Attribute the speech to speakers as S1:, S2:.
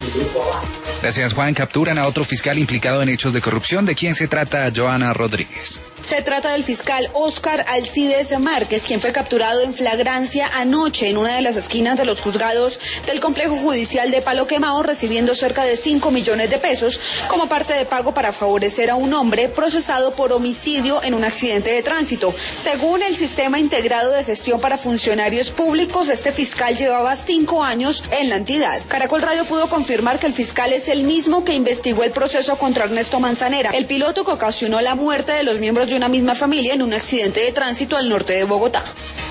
S1: Gracias, Juan. Capturan a otro fiscal implicado en hechos de corrupción. ¿De quién se trata, Joana Rodríguez?
S2: Se trata del fiscal Óscar Alcides Márquez, quien fue capturado en flagrancia anoche en una de las esquinas de los juzgados del complejo judicial de Palo Quemado, recibiendo cerca de 5 millones de pesos como parte de pago para favorecer a un hombre procesado por homicidio en un accidente de tránsito. Según el Sistema Integrado de Gestión para Funcionarios Públicos, este fiscal llevaba 5 años en la entidad. Caracol Radio pudo confirmar que el fiscal es el mismo que investigó el proceso contra Ernesto Manzanera, el piloto que ocasionó la muerte de los miembros de una misma familia en un accidente de tránsito al norte de Bogotá.